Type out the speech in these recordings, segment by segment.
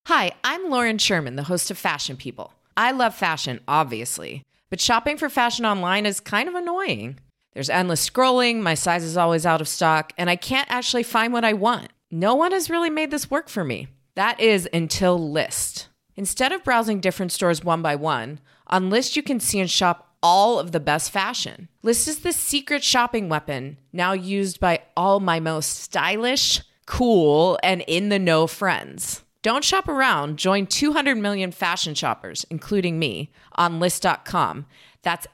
Hi, I'm Lauren Sherman, the host of Fashion People. I love fashion, obviously, but shopping for fashion online is kind of annoying. There's endless scrolling, my size is always out of stock, and I can't actually find what I want. No one has really made this work for me. That is until Lyst. Instead of browsing different stores one by one, on Lyst you can see and shop all of the best fashion. Lyst is the secret shopping weapon, now used by all my most stylish, cool, and in-the-know friends. Don't shop around. Join 200 million fashion shoppers, including me, on Lyst.com. That's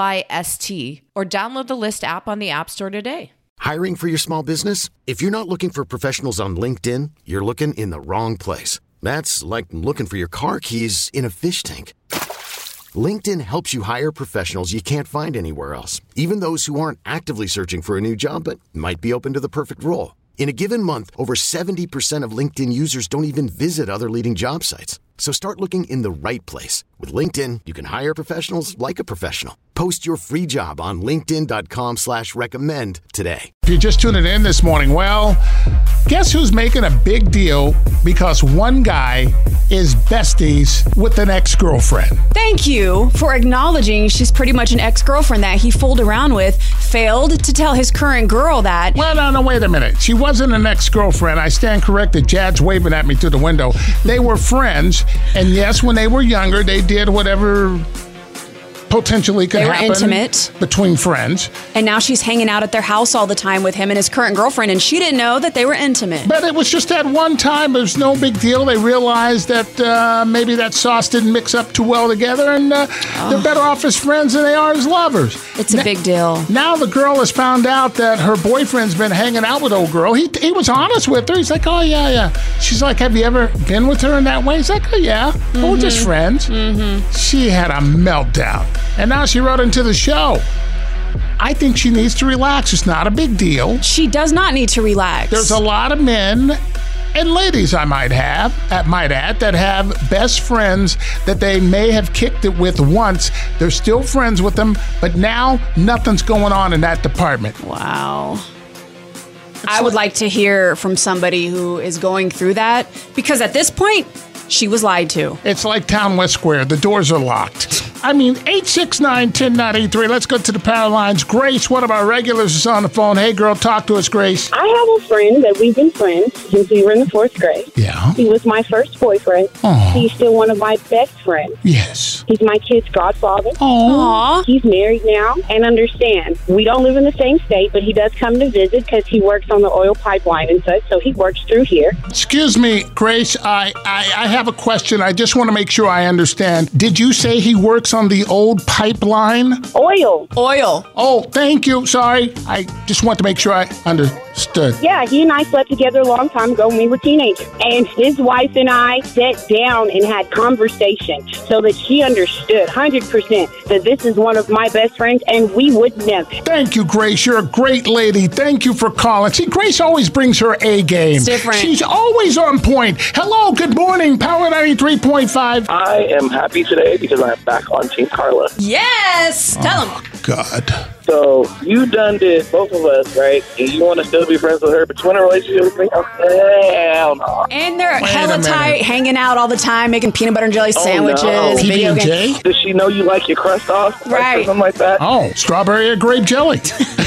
Lyst, or download the Lyst app on the App Store today. Hiring for your small business? If you're not looking for professionals on LinkedIn, you're looking in the wrong place. That's like looking for your car keys in a fish tank. LinkedIn helps you hire professionals you can't find anywhere else, even those who aren't actively searching for a new job but might be open to the perfect role. In a given month, over 70% of LinkedIn users don't even visit other leading job sites. So start looking in the right place. With LinkedIn, you can hire professionals like a professional. Post your free job on linkedin.com/recommend today. If you're just tuning in this morning, well, guess who's making a big deal because one guy is besties with an ex-girlfriend? Thank you for acknowledging she's pretty much an ex-girlfriend that he fooled around with, failed to tell his current girl that. Well, no, wait a minute. She wasn't an ex-girlfriend. I stand corrected. Jad's waving at me through the window. They were friends, and yes, when they were younger, they did whatever potentially could happen. They were intimate between friends. And now she's hanging out at their house all the time with him and his current girlfriend, and she didn't know that they were intimate. But it was just that one time. It was no big deal. They realized that maybe that sauce didn't mix up too well together, and they're better off as friends than they are as lovers. It's a big deal. Now the girl has found out that her boyfriend's been hanging out with old girl. He was honest with her. He's like, oh, yeah. She's like, have you ever been with her in that way? He's like, oh, yeah. Mm-hmm. We're just friends. Mm-hmm. She had a meltdown. And now she wrote into the show. I think she needs to relax. It's not a big deal. She does not need to relax. There's a lot of men and ladies, I might add, that have best friends that they may have kicked it with once. They're still friends with them, but now nothing's going on in that department. Wow. I would like to hear from somebody who is going through that, because at this point, she was lied to. It's like Town West Square. The doors are locked. 869-1093. Let's go to the power lines. Grace, one of our regulars, is on the phone. Hey, girl, talk to us, Grace. I have a friend that we've been friends since we were in the 4th grade. Yeah. He was my first boyfriend. Aww. He's still one of my best friends. Yes. He's my kid's godfather. Aww. He's married now. And understand, we don't live in the same state, but he does come to visit because he works on the oil pipeline and such, so he works through here. Excuse me, Grace, I have a question. I just want to make sure I understand. Did you say he works on the old pipeline? Oil. Oh, thank you. Sorry. I just want to make sure I understood. Yeah, he and I slept together a long time ago when we were teenagers. And his wife and I sat down and had conversation so that she understood 100% that this is one of my best friends and we would never. Thank you, Grace. You're a great lady. Thank you for calling. See, Grace always brings her A game. It's different. She's always on point. Hello, good morning, Power 93.5. I am happy today because I'm back on Team Carla. Yes! Tell him. God. So, you done did both of us, right? And you want to still be friends with her, but you want a relationship with me? Hell no. And they're hella tight, hanging out all the time, making peanut butter and jelly sandwiches. No. Video PB&J? Does she know you like your crust off? Right. Or something like that? Oh, strawberry or grape jelly.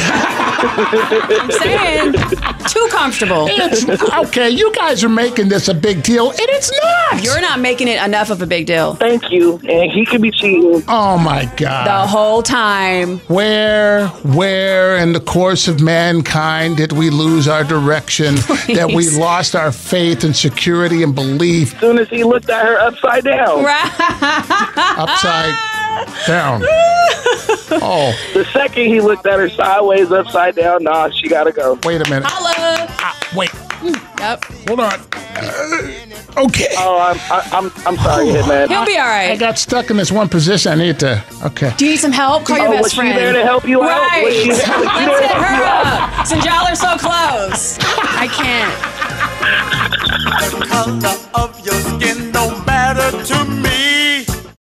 I'm saying, too comfortable. Okay, you guys are making this a big deal, and it's not. You're not making it enough of a big deal. Thank you. And he could be cheating. Oh, my God. The whole time. Where in the course of mankind did we lose our direction, that we lost our faith and security and belief? As soon as he looked at her upside down. Right. Upside down. Oh. The second he looked at her sideways, upside down, nah, she gotta go. Wait a minute. Holla. Wait. Yep. Hold on. Okay. Oh, I'm sorry, Hitman. He'll be all right. I got stuck in this one position. I need to. Okay. Do you need some help? Call your best was friend. She there to help you out? Right. Was she there to Let's help hit her you out? up. Since y'all are so close. I can't. The color of your skin don't matter to me.